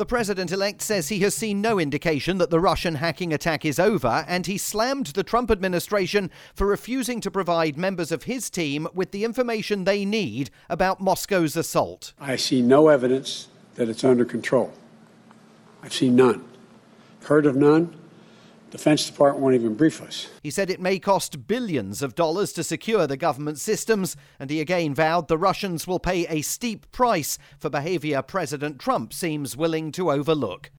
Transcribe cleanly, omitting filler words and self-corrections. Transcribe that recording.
The president-elect says he has seen no indication that the Russian hacking attack is over, and he slammed the Trump administration for refusing to provide members of his team with the information they need about Moscow's assault. I see no evidence that it's under control. I've seen none. Heard of none. Defense Department won't even brief us. He said it may cost billions of dollars to secure the government systems, and he again vowed the Russians will pay a steep price for behavior President Trump seems willing to overlook.